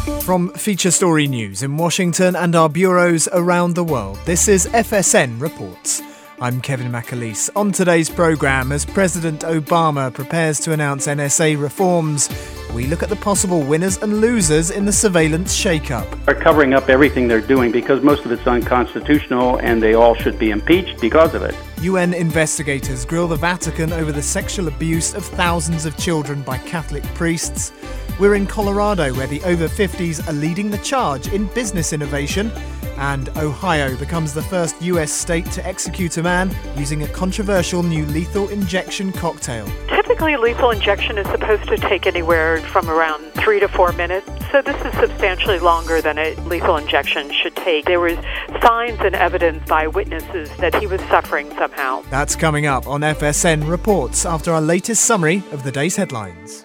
From Feature Story News in Washington and our bureaus around the world, this is FSN Reports. I'm Kevin McAleese. On today's programme, as President Obama prepares to announce NSA reforms, we look at the possible winners and losers in the surveillance shake-up. They're covering up everything they're doing because most of it's unconstitutional and they all should be impeached because of it. UN investigators grill the Vatican over the sexual abuse of thousands of children by Catholic priests. We're in Colorado, where the over 50s are leading the charge in business innovation. And Ohio becomes the first US state to execute a man using a controversial new lethal injection cocktail. Typically, lethal injection is supposed to take anywhere from around 3 to 4 minutes, so this is substantially longer than a lethal injection should take. There was signs and evidence by witnesses that he was suffering somehow. That's coming up on FSN Reports after our latest summary of the day's headlines.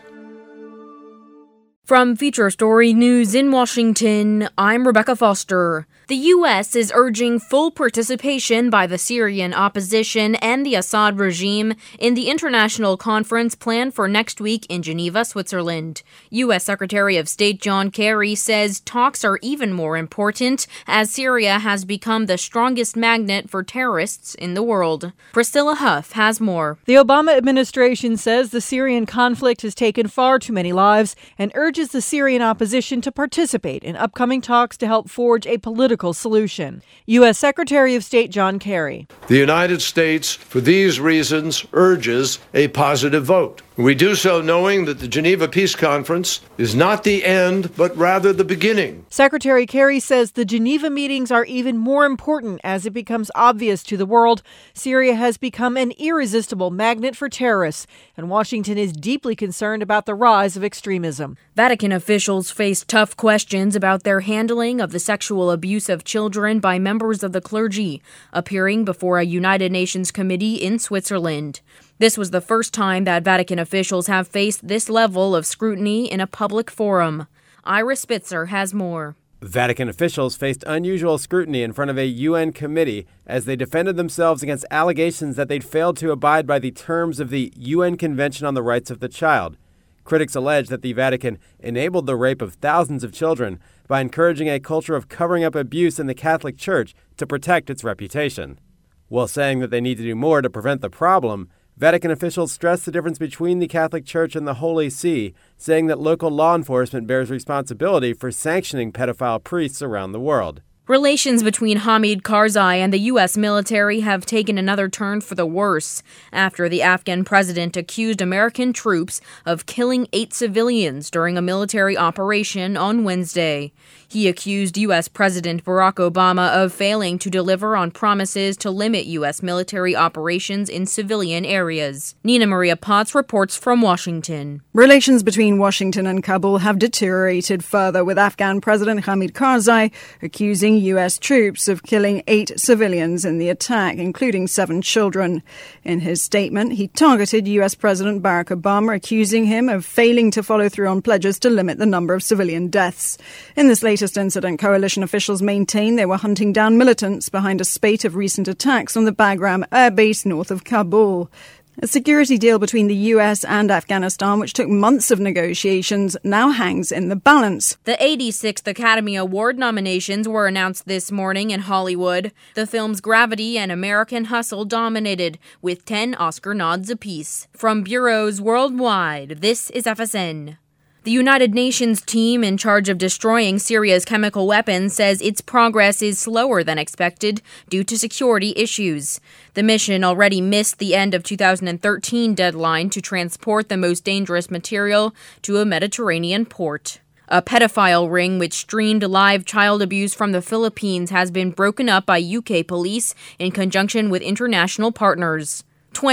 From Feature Story News in Washington, I'm Rebecca Foster. The U.S. is urging full participation by the Syrian opposition and the Assad regime in the international conference planned for next week in Geneva, Switzerland. U.S. Secretary of State John Kerry says talks are even more important as Syria has become the strongest magnet for terrorists in the world. Priscilla Huff has more. The Obama administration says the Syrian conflict has taken far too many lives and urges the Syrian opposition to participate in upcoming talks to help forge a political solution. U.S. Secretary of State John Kerry. The United States, for these reasons, urges a positive vote. We do so knowing that the Geneva Peace Conference is not the end, but rather the beginning. Secretary Kerry says the Geneva meetings are even more important as it becomes obvious to the world Syria has become an irresistible magnet for terrorists, and Washington is deeply concerned about the rise of extremism. Vatican officials face tough questions about their handling of the sexual abuse of children by members of the clergy, appearing before a United Nations committee in Switzerland. This was the first time that Vatican officials have faced this level of scrutiny in a public forum. Ira Spitzer has more. Vatican officials faced unusual scrutiny in front of a UN committee as they defended themselves against allegations that they'd failed to abide by the terms of the UN Convention on the Rights of the Child. Critics allege that the Vatican enabled the rape of thousands of children by encouraging a culture of covering up abuse in the Catholic Church to protect its reputation. While saying that they need to do more to prevent the problem, Vatican officials stress the difference between the Catholic Church and the Holy See, saying that local law enforcement bears responsibility for sanctioning pedophile priests around the world. Relations between Hamid Karzai and the U.S. military have taken another turn for the worse after the Afghan president accused American troops of killing 8 civilians during a military operation on Wednesday. He accused U.S. President Barack Obama of failing to deliver on promises to limit U.S. military operations in civilian areas. Nina Maria Potts reports from Washington. Relations between Washington and Kabul have deteriorated further, with Afghan President Hamid Karzai accusing U.S. troops of killing 8 civilians in the attack, including 7 children. In his statement, he targeted U.S. President Barack Obama, accusing him of failing to follow through on pledges to limit the number of civilian deaths. In this latest incident, coalition officials maintain they were hunting down militants behind a spate of recent attacks on the Bagram air base north of Kabul. A security deal between the US and Afghanistan, which took months of negotiations, now hangs in the balance. The 86th Academy Award nominations were announced this morning in Hollywood. The films Gravity and American Hustle dominated, with 10 Oscar nods apiece. From bureaus worldwide, this is FSN. The United Nations team in charge of destroying Syria's chemical weapons says its progress is slower than expected due to security issues. The mission already missed the end of 2013 deadline to transport the most dangerous material to a Mediterranean port. A pedophile ring which streamed live child abuse from the Philippines has been broken up by UK police in conjunction with international partners.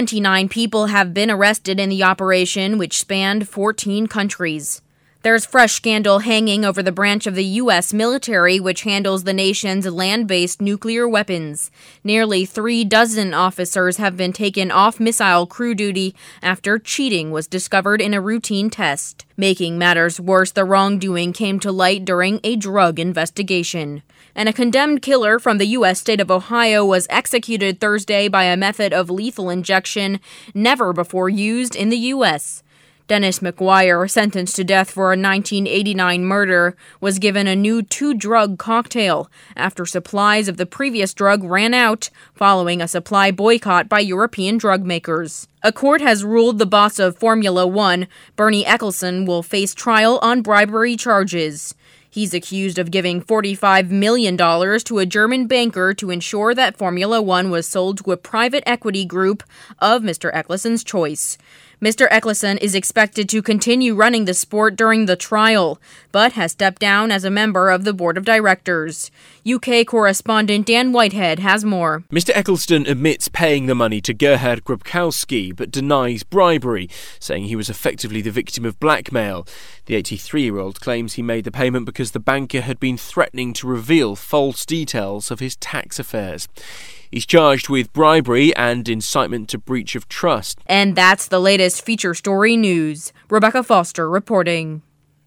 29 people have been arrested in the operation, which spanned 14 countries. There's fresh scandal hanging over the branch of the U.S. military which handles the nation's land-based nuclear weapons. Nearly 36 officers have been taken off missile crew duty after cheating was discovered in a routine test. Making matters worse, the wrongdoing came to light during a drug investigation. And a condemned killer from the U.S. state of Ohio was executed Thursday by a method of lethal injection never before used in the U.S. Dennis McGuire, sentenced to death for a 1989 murder, was given a new 2-drug cocktail after supplies of the previous drug ran out following a supply boycott by European drug makers. A court has ruled the boss of Formula One, Bernie Ecclestone, will face trial on bribery charges. He's accused of giving $45 million to a German banker to ensure that Formula One was sold to a private equity group of Mr. Ecclestone's choice. Mr. Ecclestone is expected to continue running the sport during the trial, but has stepped down as a member of the board of directors. UK correspondent Dan Whitehead has more. Mr. Ecclestone admits paying the money to Gerhard Grabkowski, but denies bribery, saying he was effectively the victim of blackmail. The 83-year-old claims he made the payment because the banker had been threatening to reveal false details of his tax affairs. He's charged with bribery and incitement to breach of trust. And that's the latest feature story news. Rebecca Foster reporting.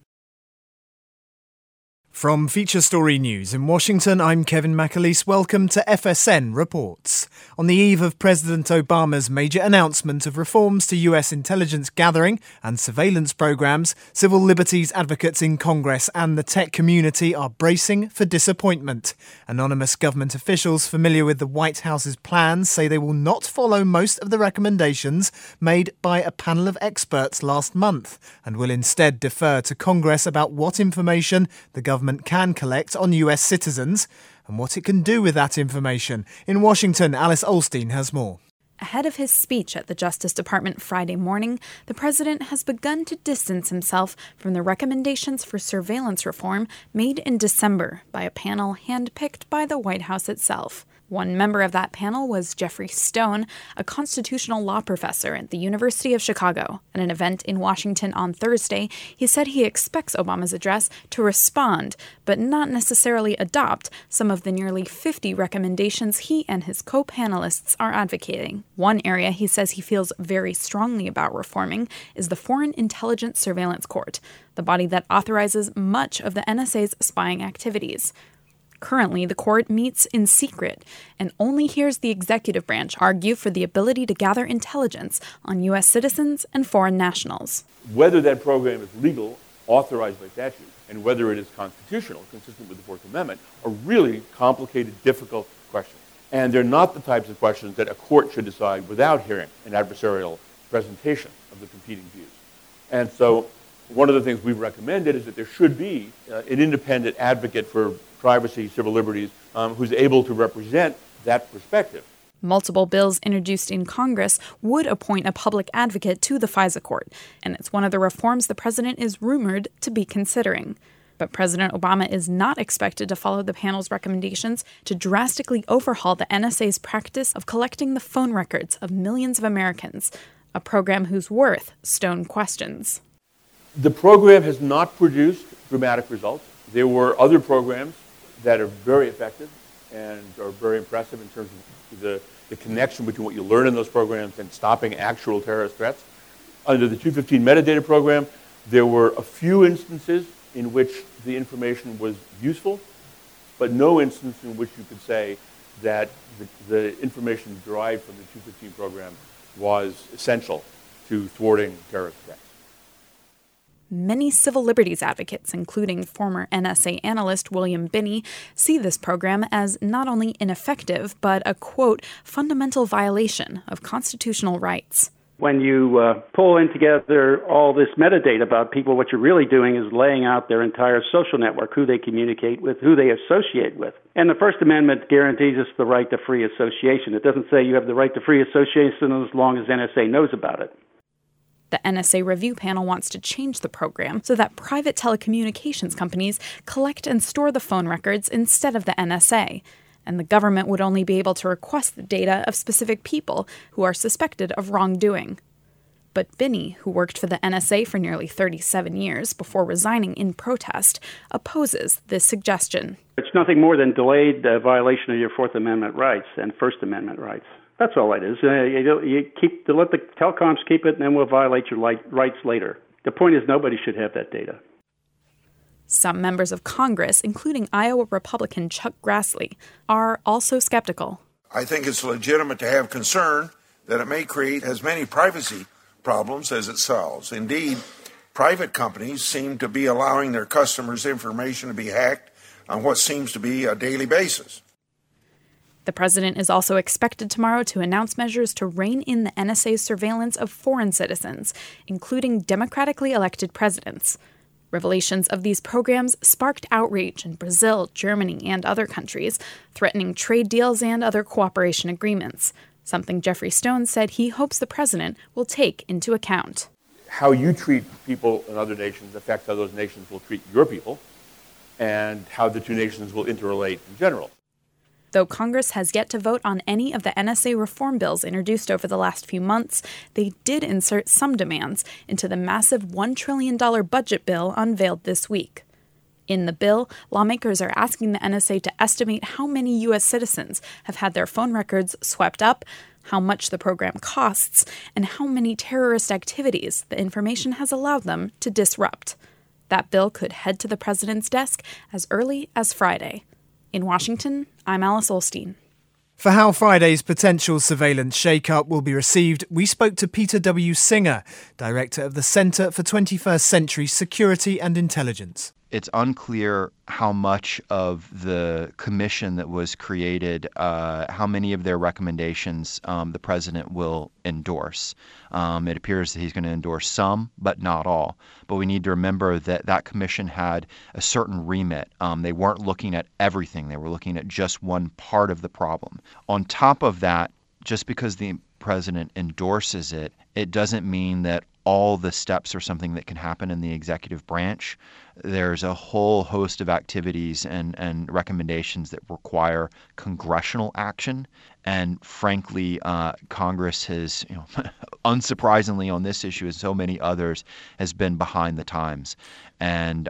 From Feature Story News in Washington, I'm Kevin McAleese. Welcome to FSN Reports. On the eve of President Obama's major announcement of reforms to US intelligence gathering and surveillance programs, civil liberties advocates in Congress and the tech community are bracing for disappointment. Anonymous government officials familiar with the White House's plans say they will not follow most of the recommendations made by a panel of experts last month and will instead defer to Congress about what information the government can collect on US citizens and what it can do with that information. In Washington, Alice Ollstein has more. Ahead of his speech at the Justice Department Friday morning, the president has begun to distance himself from the recommendations for surveillance reform made in December by a panel handpicked by the White House itself. One member of that panel was Jeffrey Stone, a constitutional law professor at the University of Chicago. At an event in Washington on Thursday, he said he expects Obama's address to respond, but not necessarily adopt, some of the nearly 50 recommendations he and his co-panelists are advocating. One area he says he feels very strongly about reforming is the Foreign Intelligence Surveillance Court, the body that authorizes much of the NSA's spying activities. Currently, the court meets in secret and only hears the executive branch argue for the ability to gather intelligence on U.S. citizens and foreign nationals. Whether that program is legal, authorized by statute, and whether it is constitutional, consistent with the Fourth Amendment, are really complicated, difficult questions. And they're not the types of questions that a court should decide without hearing an adversarial presentation of the competing views. And so one of the things we've recommended is that there should be an independent advocate for privacy, civil liberties, who's able to represent that perspective. Multiple bills introduced in Congress would appoint a public advocate to the FISA court, and it's one of the reforms the president is rumored to be considering. But President Obama is not expected to follow the panel's recommendations to drastically overhaul the NSA's practice of collecting the phone records of millions of Americans, a program whose worth Stone questions. The program has not produced dramatic results. There were other programs that are very effective and are very impressive in terms of the connection between what you learn in those programs and stopping actual terrorist threats. Under the 215 metadata program, there were a few instances in which the information was useful, but no instance in which you could say that the information derived from the 215 program was essential to thwarting terrorist threats. Many civil liberties advocates, including former NSA analyst William Binney, see this program as not only ineffective, but a, quote, fundamental violation of constitutional rights. When you pull in together all this metadata about people, what you're really doing is laying out their entire social network, who they communicate with, who they associate with. And the First Amendment guarantees us the right to free association. It doesn't say you have the right to free association as long as NSA knows about it. The NSA review panel wants to change the program so that private telecommunications companies collect and store the phone records instead of the NSA, and the government would only be able to request the data of specific people who are suspected of wrongdoing. But Binney, who worked for the NSA for nearly 37 years before resigning in protest, opposes this suggestion. It's nothing more than delayed violation of your Fourth Amendment rights and First Amendment rights. That's all it is. You let the telecoms keep it, and then we'll violate your rights later. The point is nobody should have that data. Some members of Congress, including Iowa Republican Chuck Grassley, are also skeptical. I think it's legitimate to have concern that it may create as many privacy problems as it solves. Indeed, private companies seem to be allowing their customers' information to be hacked on what seems to be a daily basis. The president is also expected tomorrow to announce measures to rein in the NSA's surveillance of foreign citizens, including democratically elected presidents. Revelations of these programs sparked outrage in Brazil, Germany, and other countries, threatening trade deals and other cooperation agreements, something Jeffrey Stone said he hopes the president will take into account. How you treat people in other nations affects how those nations will treat your people and how the two nations will interrelate in general. Though Congress has yet to vote on any of the NSA reform bills introduced over the last few months, they did insert some demands into the massive $1 trillion budget bill unveiled this week. In the bill, lawmakers are asking the NSA to estimate how many U.S. citizens have had their phone records swept up, how much the program costs, and how many terrorist activities the information has allowed them to disrupt. That bill could head to the president's desk as early as Friday. In Washington, I'm Alice Olstein. For how Friday's potential surveillance shake-up will be received, we spoke to Peter W. Singer, director of the Center for 21st Century Security and Intelligence. It's unclear how much of the commission that was created, how many of their recommendations the president will endorse. It appears that he's going to endorse some, but not all. But we need to remember that that commission had a certain remit. They weren't looking at everything. They were looking at just one part of the problem. On top of that, just because the president endorses it, it doesn't mean that all the steps are something that can happen in the executive branch. There's a whole host of activities and recommendations that require congressional action. And frankly, Congress has, unsurprisingly on this issue, as so many others, has been behind the times. And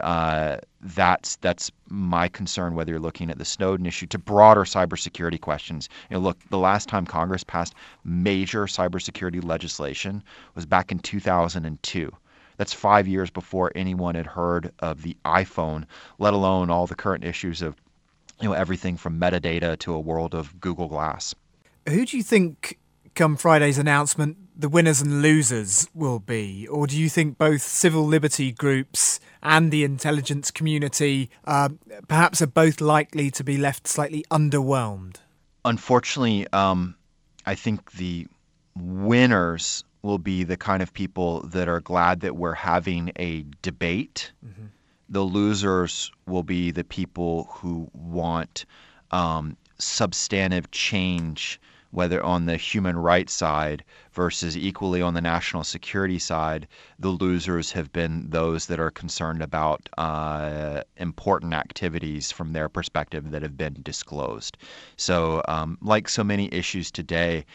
that's my concern, whether you're looking at the Snowden issue to broader cybersecurity questions. Look, the last time Congress passed major cybersecurity legislation was back in 2002. That's 5 years before anyone had heard of the iPhone, let alone all the current issues of everything from metadata to a world of Google Glass. Who do you think, come Friday's announcement, the winners and losers will be? Or do you think both civil liberty groups and the intelligence community perhaps are both likely to be left slightly underwhelmed? Unfortunately, I think the winners will be the kind of people that are glad that we're having a debate. Mm-hmm. The losers will be the people who want substantive change, whether on the human rights side versus equally on the national security side. The losers have been those that are concerned about important activities from their perspective that have been disclosed. So like so many issues today,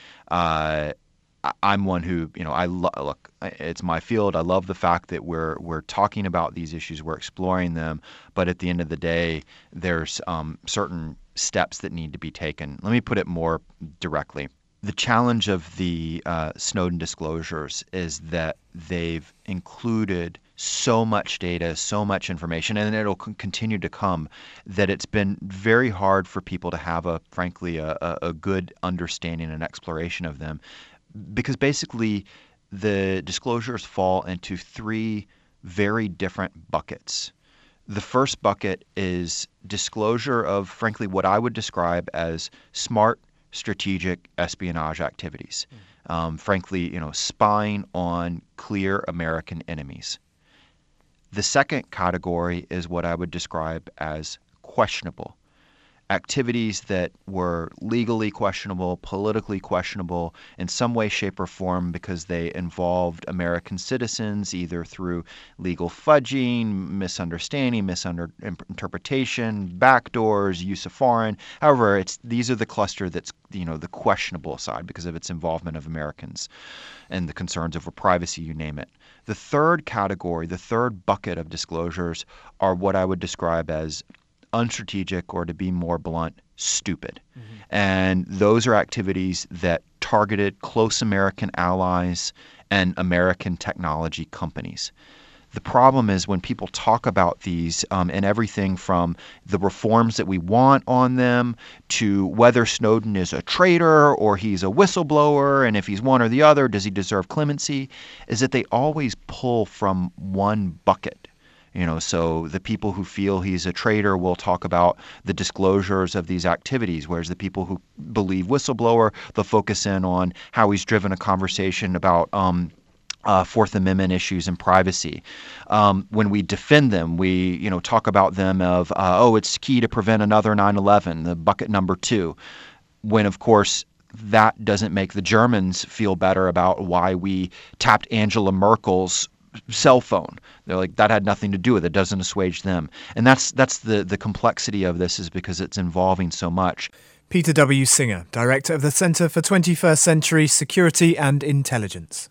I'm one who, look, it's my field. I love the fact that we're talking about these issues, we're exploring them, but at the end of the day, there's certain steps that need to be taken. Let me put it more directly. The challenge of the Snowden disclosures is that they've included so much data, so much information, and it'll continue to come, that it's been very hard for people to have a good understanding and exploration of them. Because basically the disclosures fall into three very different buckets. The first bucket is disclosure of, frankly, what I would describe as smart, strategic espionage activities. Frankly, spying on clear American enemies. The second category is what I would describe as questionable. Activities that were legally questionable, politically questionable in some way, shape, or form because they involved American citizens either through legal fudging, misunderstanding, misinterpretation, backdoors, use of foreign. However, these are the cluster that's the questionable side because of its involvement of Americans and the concerns over privacy, you name it. The third category, the third bucket of disclosures are what I would describe as unstrategic, or to be more blunt, stupid. Mm-hmm. And those are activities that targeted close American allies and American technology companies. The problem is when people talk about these and everything from the reforms that we want on them to whether Snowden is a traitor or he's a whistleblower, and if he's one or the other, does he deserve clemency, is that they always pull from one bucket. So the people who feel he's a traitor will talk about the disclosures of these activities, whereas the people who believe whistleblower, they'll focus in on how he's driven a conversation about Fourth Amendment issues and privacy. When we defend them, we talk about them of, it's key to prevent another 9/11, the bucket number 2, when, of course, that doesn't make the Germans feel better about why we tapped Angela Merkel's cell phone. They're like, that had nothing to do with it. It doesn't assuage them. And that's the complexity of this, is because it's involving so much. Peter W. Singer, Director of the Center for 21st Century Security and Intelligence.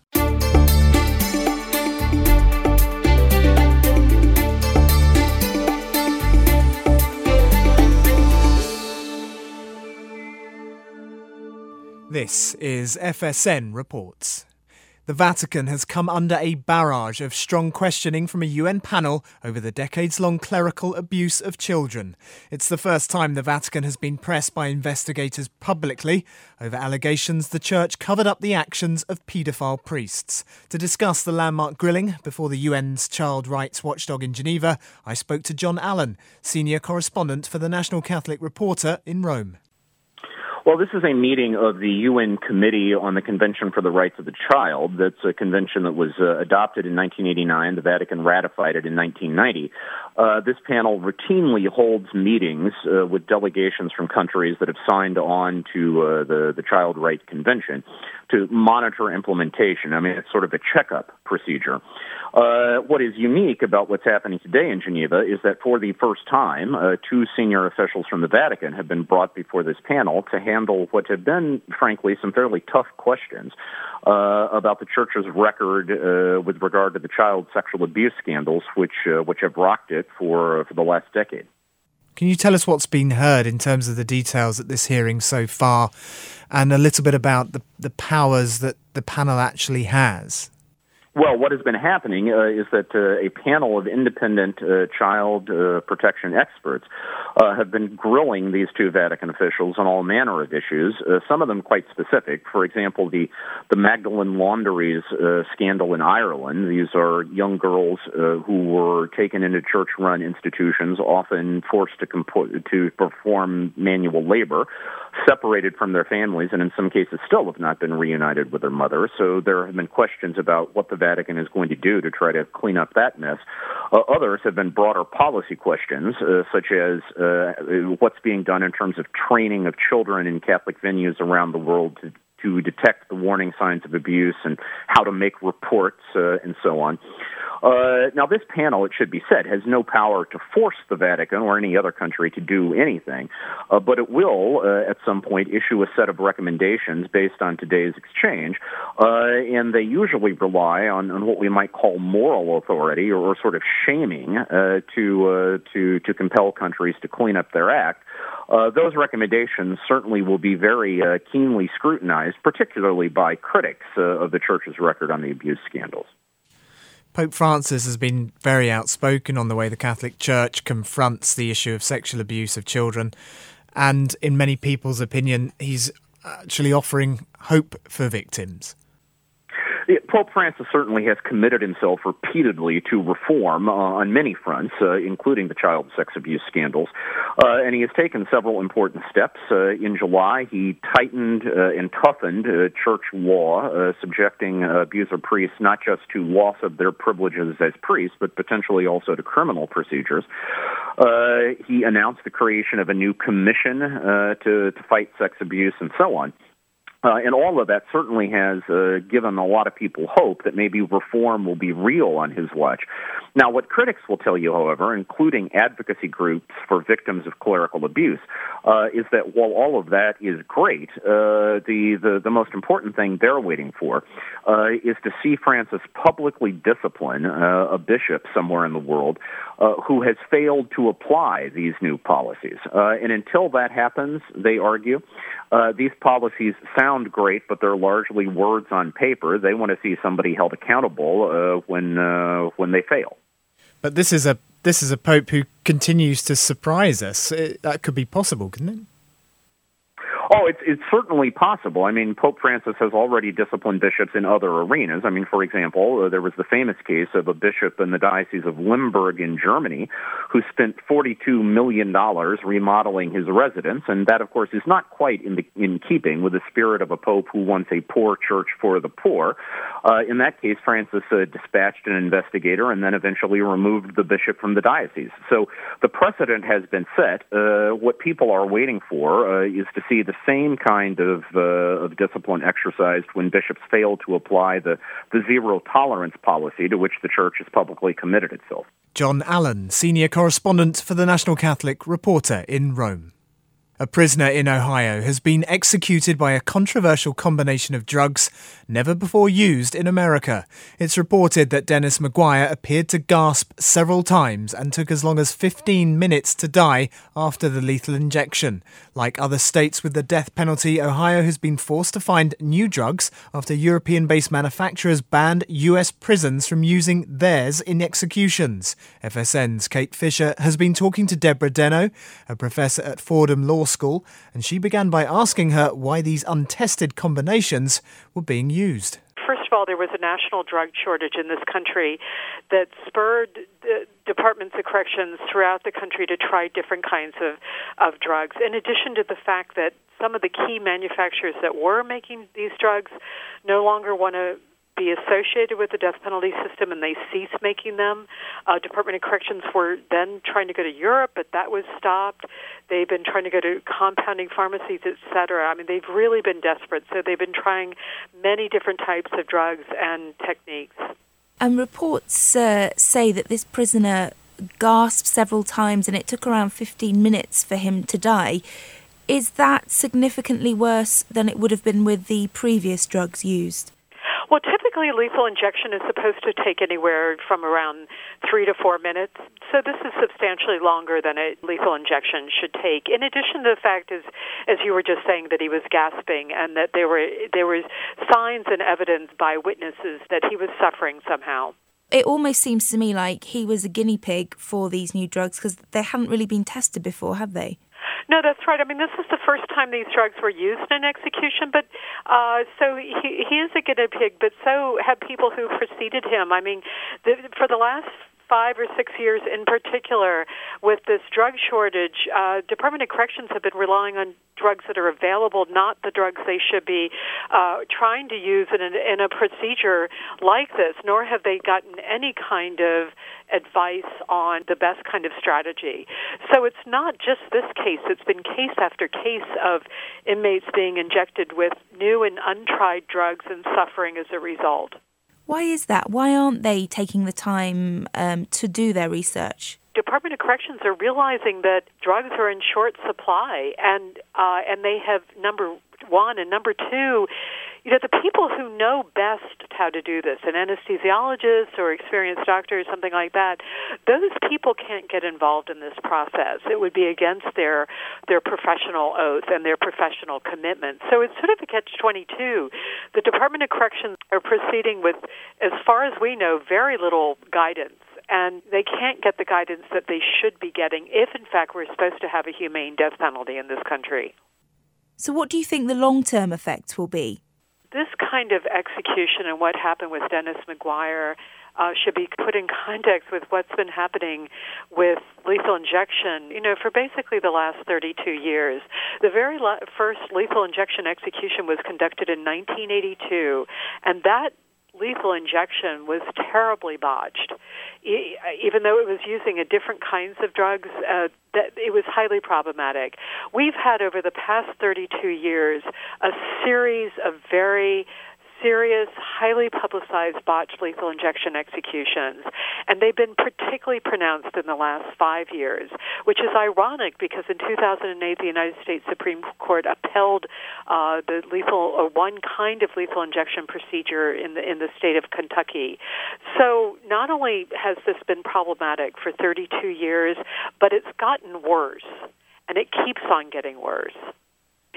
This is FSN Reports. The Vatican has come under a barrage of strong questioning from a UN panel over the decades-long clerical abuse of children. It's the first time the Vatican has been pressed by investigators publicly over allegations the Church covered up the actions of paedophile priests. To discuss the landmark grilling before the UN's child rights watchdog in Geneva, I spoke to John Allen, senior correspondent for the National Catholic Reporter in Rome. Well, this is a meeting of the UN Committee on the Convention for the Rights of the Child. That's a convention that was adopted in 1989. The Vatican ratified it in 1990. This panel routinely holds meetings with delegations from countries that have signed on to the Child Rights Convention to monitor implementation. I mean, it's sort of a checkup procedure. What is unique about what's happening today in Geneva is that for the first time, 2 senior officials from the Vatican have been brought before this panel to handle what have been, frankly, some fairly tough questions about the Church's record with regard to the child sexual abuse scandals, which have rocked it for the last decade. Can you tell us what's been heard in terms of the details at this hearing so far, and a little bit about the powers that the panel actually has? Well, what has been happening is that a panel of independent child protection experts have been grilling these 2 Vatican officials on all manner of issues, some of them quite specific. For example, the Magdalene Laundries scandal in Ireland. These are young girls who were taken into church-run institutions, often forced to perform manual labor, separated from their families, and in some cases still have not been reunited with their mother. So there have been questions about what the Vatican is going to do to try to clean up that mess. Others have been broader policy questions, such as what's being done in terms of training of children in Catholic venues around the world to detect the warning signs of abuse and how to make reports and so on. Now, this panel, it should be said, has no power to force the Vatican or any other country to do anything, but it will, at some point, issue a set of recommendations based on today's exchange, and they usually rely on what we might call moral authority or sort of shaming to compel countries to clean up their act. Those recommendations certainly will be very keenly scrutinized, particularly by critics of the Church's record on the abuse scandals. Pope Francis has been very outspoken on the way the Catholic Church confronts the issue of sexual abuse of children. And in many people's opinion, he's actually offering hope for victims. Pope Francis certainly has committed himself repeatedly to reform on many fronts, including the child sex abuse scandals. And he has taken several important steps. In July, he tightened and toughened church law, subjecting abuser priests not just to loss of their privileges as priests, but potentially also to criminal procedures. He announced the creation of a new commission to fight sex abuse and so on. And all of that certainly has given a lot of people hope that maybe reform will be real on his watch. Now, what critics will tell you, however, including advocacy groups for victims of clerical abuse, is that while all of that is great, the most important thing they're waiting for is to see Francis publicly discipline a bishop somewhere in the world who has failed to apply these new policies. And until that happens, they argue, These policies sound great, but they're largely words on paper. They want to see somebody held accountable when they fail. But this is a pope continues to surprise us. That could be possible, couldn't it? Oh, it's certainly possible. I mean, Pope Francis has already disciplined bishops in other arenas. I mean, for example, there was the famous case of a bishop in the Diocese of Limburg in Germany who spent $42 million remodeling his residence, and that, of course, is not quite in keeping with the spirit of a pope who wants a poor church for the poor. In that case, Francis dispatched an investigator and then eventually removed the bishop from the diocese. So the precedent has been set. What people are waiting for is to see the same kind of discipline exercised when bishops fail to apply the zero tolerance policy to which the Church has publicly committed itself. John Allen, senior correspondent for the National Catholic, reporter in Rome. A prisoner in Ohio has been executed by a controversial combination of drugs never before used in America. It's reported that Dennis McGuire appeared to gasp several times and took as long as 15 minutes to die after the lethal injection. Like other states with the death penalty, Ohio has been forced to find new drugs after European-based manufacturers banned US prisons from using theirs in executions. FSN's Kate Fisher has been talking to Deborah Deno, a professor at Fordham Law School, and she began by asking her why these untested combinations were being used. First of all, there was a national drug shortage in this country that spurred departments of corrections throughout the country to try different kinds of drugs, in addition to the fact that some of the key manufacturers that were making these drugs no longer want to be associated with the death penalty system, and they ceased making them. Department of Corrections were then trying to go to Europe, but that was stopped. They've been trying to go to compounding pharmacies, et cetera. I mean, they've really been desperate, so they've been trying many different types of drugs and techniques. And reports say that this prisoner gasped several times and it took around 15 minutes for him to die. Is that significantly worse than it would have been with the previous drugs used? Well, typically lethal injection is supposed to take anywhere from around 3 to 4 minutes, so this is substantially longer than a lethal injection should take. In addition to the fact, as you were just saying, that he was gasping and that there were signs and evidence by witnesses that he was suffering somehow. It almost seems to me like he was a guinea pig for these new drugs because they hadn't really been tested before, have they? No, that's right. I mean, this is the first time these drugs were used in execution, but so he is a guinea pig, but so have people who preceded him. I mean, for the last 5 or 6 years in particular, with this drug shortage, Department of Corrections have been relying on drugs that are available, not the drugs they should be trying to use in a procedure like this, nor have they gotten any kind of advice on the best kind of strategy. So it's not just this case. It's been case after case of inmates being injected with new and untried drugs and suffering as a result. Why is that? Why aren't they taking the time to do their research? Department of Corrections are realizing that drugs are in short supply, and they have, number one, and number two, the people who know best how to do this, an anesthesiologist or experienced doctor or something like that, those people can't get involved in this process. It would be against their professional oath and their professional commitment. So it's sort of a catch-22. The Department of Corrections are proceeding with, as far as we know, very little guidance. And they can't get the guidance that they should be getting if, in fact, we're supposed to have a humane death penalty in this country. So what do you think the long-term effects will be? This kind of execution and what happened with Dennis McGuire should be put in context with what's been happening with lethal injection, for basically the last 32 years. The very first lethal injection execution was conducted in 1982, and that lethal injection was terribly botched. Even though it was using different kinds of drugs, that it was highly problematic. We've had over the past 32 years a series of very serious, highly publicized botched lethal injection executions, and they've been particularly pronounced in the last 5 years, which is ironic because in 2008 the United States Supreme Court upheld the lethal, or one kind of lethal injection procedure in the state of Kentucky. So not only has this been problematic for 32 years, but it's gotten worse, and it keeps on getting worse.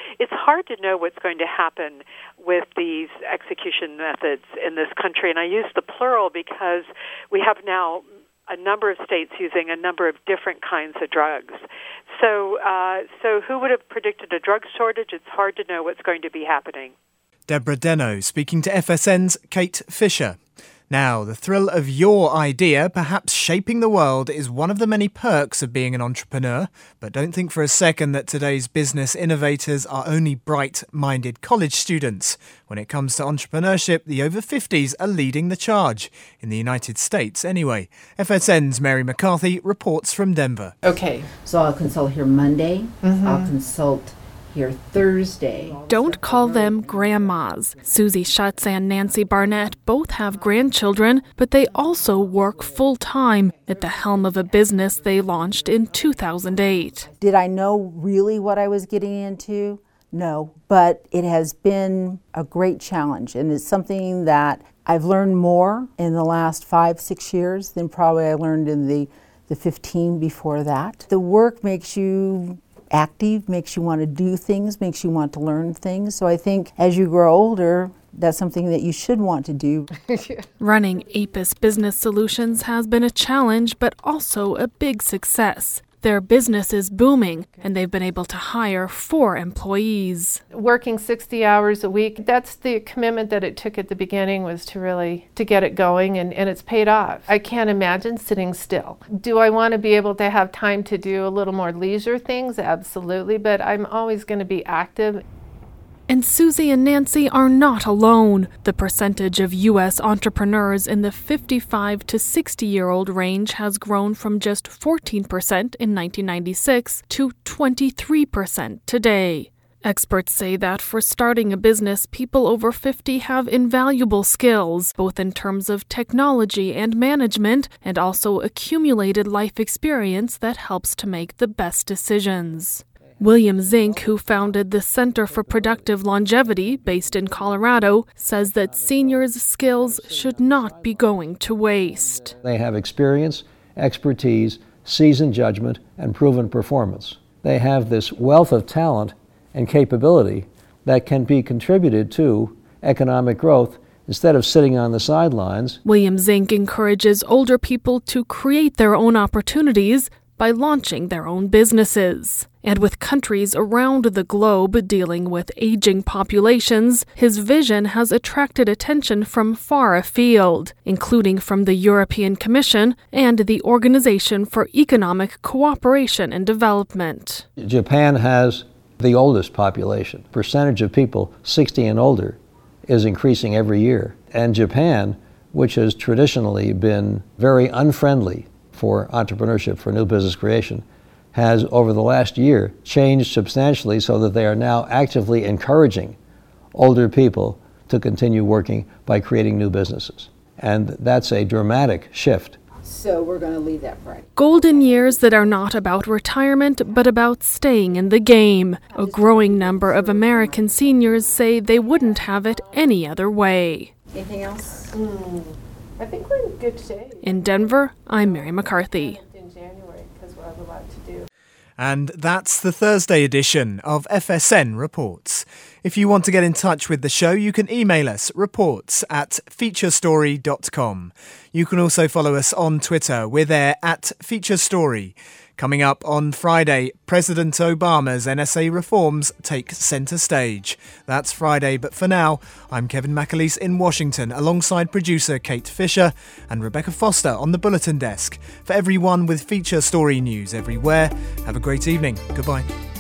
It's hard to know what's going to happen with these execution methods in this country, and I use the plural because we have now a number of states using a number of different kinds of drugs. So who would have predicted a drug shortage? It's hard to know what's going to be happening. Deborah Deno speaking to FSN's Kate Fisher. Now, the thrill of your idea, perhaps shaping the world, is one of the many perks of being an entrepreneur. But don't think for a second that today's business innovators are only bright-minded college students. When it comes to entrepreneurship, the over 50s are leading the charge. In the United States, anyway. FSN's Mary McCarthy reports from Denver. Okay. So I'll consult here Monday. I'll consult here Thursday. Don't call them grandmas. Susie Schutz and Nancy Barnett both have grandchildren, but they also work full-time at the helm of a business they launched in 2008. Did I know really what I was getting into? No, but it has been a great challenge, and it's something that I've learned more in the last 5-6 years than probably I learned in the 15 before that. The work makes you active, makes you want to do things, makes you want to learn things. So I think as you grow older, that's something that you should want to do. Running Apis Business Solutions has been a challenge, but also a big success. Their business is booming, and they've been able to hire 4 employees. Working 60 hours a week, that's the commitment that it took at the beginning, was to get it going, and it's paid off. I can't imagine sitting still. Do I want to be able to have time to do a little more leisure things? Absolutely, but I'm always going to be active. And Susie and Nancy are not alone. The percentage of U.S. entrepreneurs in the 55 to 60-year-old range has grown from just 14% in 1996 to 23% today. Experts say that for starting a business, people over 50 have invaluable skills, both in terms of technology and management, and also accumulated life experience that helps to make the best decisions. William Zink, who founded the Center for Productive Longevity, based in Colorado, says that seniors' skills should not be going to waste. They have experience, expertise, seasoned judgment, and proven performance. They have this wealth of talent and capability that can be contributed to economic growth instead of sitting on the sidelines. William Zink encourages older people to create their own opportunities by launching their own businesses. And with countries around the globe dealing with aging populations, his vision has attracted attention from far afield, including from the European Commission and the Organization for Economic Cooperation and Development. Japan has the oldest population. Percentage of people 60 and older is increasing every year. And Japan, which has traditionally been very unfriendly for entrepreneurship, for new business creation, has over the last year changed substantially so that they are now actively encouraging older people to continue working by creating new businesses. And that's a dramatic shift. So we're going to leave that Friday. Golden years that are not about retirement, but about staying in the game. A growing number of American seniors say they wouldn't have it any other way. Anything else? I think we're in good shape. In Denver, I'm Mary McCarthy. In January, because we'll have a lot to do. And that's the Thursday edition of FSN Reports. If you want to get in touch with the show, you can email us reports@featurestory.com. You can also follow us on Twitter. We're there @FeatureStory. Coming up on Friday, President Obama's NSA reforms take centre stage. That's Friday, but for now, I'm Kevin McAleese in Washington, alongside producer Kate Fisher and Rebecca Foster on the Bulletin Desk. For everyone with Feature Story news everywhere, have a great evening. Goodbye.